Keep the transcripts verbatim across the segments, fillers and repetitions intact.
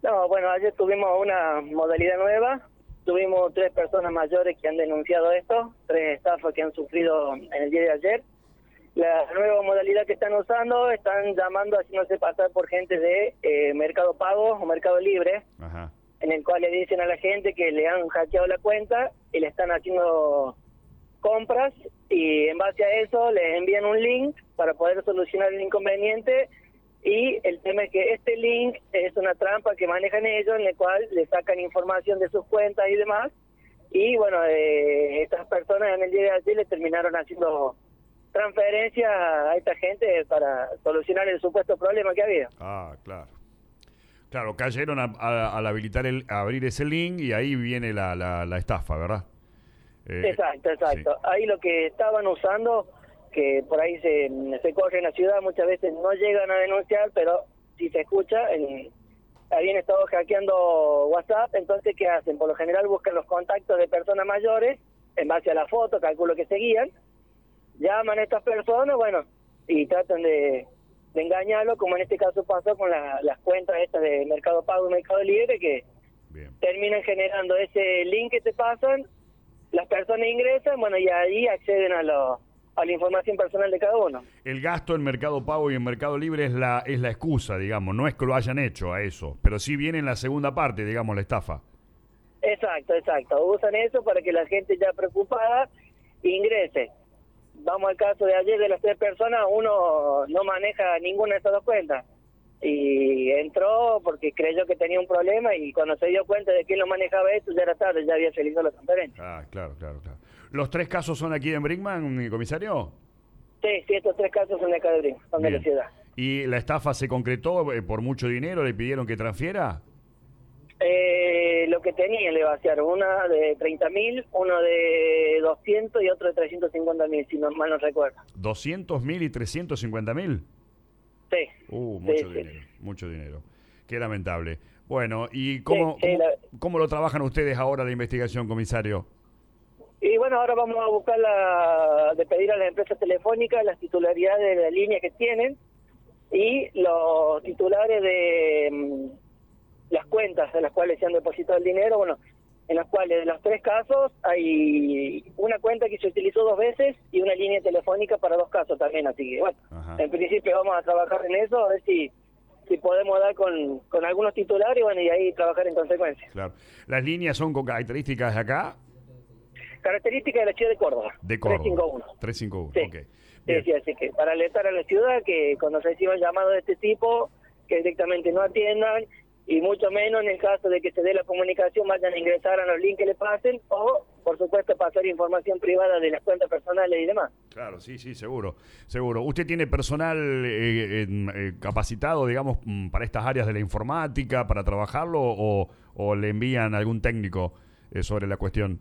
No, bueno, ayer tuvimos una modalidad nueva. Tuvimos tres personas mayores que han denunciado esto, tres estafas que han sufrido en el día de ayer. La nueva modalidad que están usando, están llamando haciéndose pasar por gente de eh, Mercado Pago o Mercado Libre, Ajá. en el cual le dicen a la gente que le han hackeado la cuenta y le están haciendo compras, y en base a eso les envían un link para poder solucionar el inconveniente. Y el tema es que este link es una trampa que manejan ellos, en el cual le sacan información de sus cuentas y demás. Y bueno, eh, estas personas en el día de ayer le terminaron haciendo transferencias a esta gente para solucionar el supuesto problema que había. Ah, claro. Claro, cayeron a- a- al habilitar el, a abrir ese link y ahí viene la, la, la estafa, ¿verdad? Eh, Exacto, exacto. sí. Ahí lo que estaban usando, que por ahí se, se corre en la ciudad, muchas veces no llegan a denunciar, pero si se escucha, en, habían estado hackeando WhatsApp. Entonces, ¿qué hacen? Por lo general buscan los contactos de personas mayores, en base a la foto, calculo que seguían, llaman a estas personas, bueno, y tratan de, de engañarlo, como en este caso pasó con la, las cuentas estas de Mercado Pago y Mercado Libre, que Bien. terminan generando ese link que te pasan, las personas ingresan, bueno, y ahí acceden a lo, a la información personal de cada uno. El gasto en Mercado Pago y en Mercado Libre es la, es la excusa, digamos, no es que lo hayan hecho a eso, pero sí viene en la segunda parte, digamos, la estafa. Exacto, exacto. Usan eso para que la gente ya preocupada ingrese. Vamos al caso de ayer, de las tres personas, uno no maneja ninguna de esas dos cuentas. Y entró porque creyó que tenía un problema, y cuando se dio cuenta de quién lo manejaba esto, ya era tarde, ya había realizado la transferencia. Ah, claro, claro, claro. ¿Los tres casos son aquí en Brinkman, mi comisario? Sí, sí, estos tres casos son de acá de Brin, son de la Bien. ciudad. ¿Y la estafa se concretó eh, por mucho dinero? ¿Le pidieron que transfiera? Eh, lo que tenían le vaciaron, una de treinta mil, uno de doscientos y otro de trescientos cincuenta mil, si no mal no recuerdo. ¿doscientos mil y trescientos cincuenta mil? Sí. Uh, Sí, mucho sí. dinero, mucho dinero. Qué lamentable. Bueno, ¿y cómo, Sí, sí, cómo, la- cómo lo trabajan ustedes ahora la investigación, comisario? Y bueno, ahora vamos a buscar la, de pedir a las empresas telefónicas las titularidades de la línea que tienen y los titulares de mm, las cuentas de las cuales se han depositado el dinero. Bueno, en las cuales de los tres casos hay una cuenta que se utilizó dos veces y una línea telefónica para dos casos también. Así que bueno, Ajá. en principio vamos a trabajar en eso, a ver si, si podemos dar con, con algunos titulares, bueno, y ahí trabajar en consecuencia. Claro. ¿Las líneas son con características de acá? Característica de la ciudad de Córdoba. De Córdoba. trescientos cincuenta y uno. trescientos cincuenta y uno, Sí. ok. Sí, Bien. sí, así que para alertar a la ciudad que cuando reciban llamados de este tipo, que directamente no atiendan, y mucho menos en el caso de que se dé la comunicación, vayan a ingresar a los links que le pasen, o por supuesto pasar información privada de las cuentas personales y demás. Claro, sí, sí, seguro, seguro. ¿Usted tiene personal eh, eh, eh, capacitado, digamos, mm, para estas áreas de la informática, para trabajarlo, o, o le envían algún técnico eh, sobre la cuestión?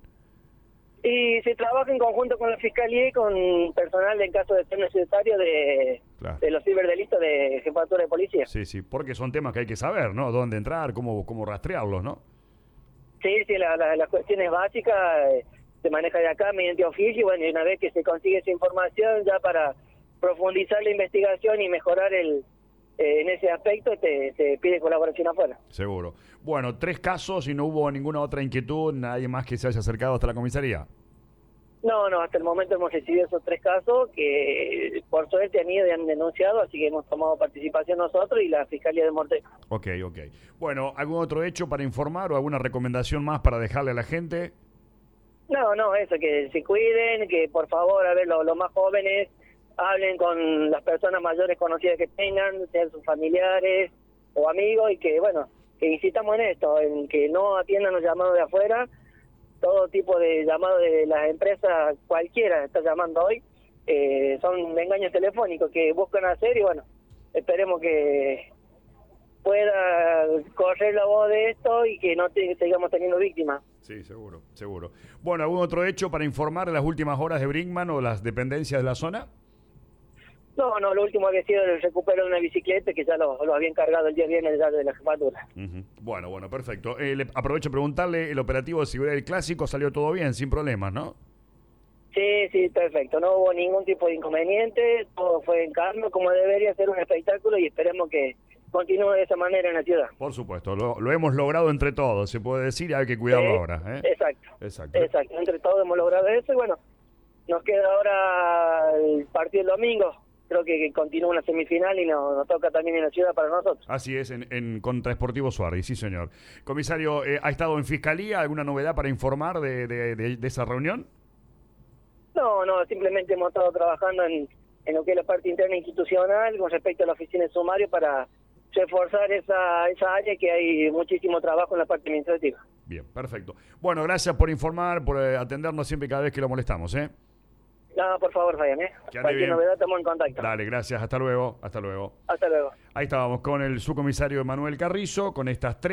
Y se trabaja en conjunto con la Fiscalía y con personal en caso de ser necesario de, Claro. de los ciberdelitos de Jefatura de Policía. Sí, sí, porque son temas que hay que saber, ¿no? Dónde entrar, cómo, cómo rastrearlos, ¿no? Sí, sí, la, la, las cuestiones básicas eh, se maneja de acá mediante oficio, y bueno, y una vez que se consigue esa información, ya para profundizar la investigación y mejorar el eh, en ese aspecto, te, te pide colaboración afuera. Seguro. Bueno, tres casos y no hubo ninguna otra inquietud, nadie más que se haya acercado hasta la comisaría. No, no, hasta el momento hemos recibido esos tres casos que por suerte han ido y han denunciado, así que hemos tomado participación nosotros y la Fiscalía de Morteco. Ok, ok. Bueno, ¿algún otro hecho para informar o alguna recomendación más para dejarle a la gente? No, no, eso, que se cuiden, que por favor, a ver, los, los más jóvenes hablen con las personas mayores conocidas que tengan, sean sus familiares o amigos, y que, bueno, que insistamos en esto, en que no atiendan los llamados de afuera, todo tipo de llamados de las empresas, cualquiera está llamando hoy, eh, son engaños telefónicos que buscan hacer, y bueno, esperemos que pueda correr la voz de esto y que no te, sigamos teniendo víctimas. Sí, seguro, seguro. Bueno, ¿algún otro hecho para informar de las últimas horas de Brinkman o las dependencias de la zona? No, no, lo último había sido el recupero de una bicicleta que ya lo, lo habían cargado el día viernes ya de la jefatura. Uh-huh. Bueno, bueno, perfecto. Eh, le aprovecho a preguntarle, el operativo de seguridad del Clásico salió todo bien, sin problemas, ¿no? Sí, sí, perfecto. No hubo ningún tipo de inconveniente, todo fue en calma, como debería ser un espectáculo, y esperemos que, continúe de esa manera en la ciudad. Por supuesto, lo, lo hemos logrado entre todos, se puede decir, y hay que cuidarlo Eh, ahora. ¿eh? Exacto, Exacto. exacto. Entre todos hemos logrado eso y bueno, nos queda ahora el partido el domingo. Creo que, que continúa una semifinal y nos, nos toca también en la ciudad para nosotros. Así es, en, en contra Sportivo Suárez, sí señor. Comisario, eh, ¿ha estado en Fiscalía? ¿Alguna novedad para informar de, de, de, de esa reunión? No, no, simplemente hemos estado trabajando en, en lo que es la parte interna institucional con respecto a la oficina de sumario para reforzar esa, esa área que hay muchísimo trabajo en la parte administrativa. Bien, perfecto. Bueno, gracias por informar, por eh, atendernos siempre y cada vez que lo molestamos, ¿eh? No, por favor, Fabián, ¿eh? Que ande Cualquier bien. novedad estamos en contacto. Dale, gracias. Hasta luego. Hasta luego. Hasta luego. Ahí estábamos con el subcomisario Emanuel Carrizo, con estas tres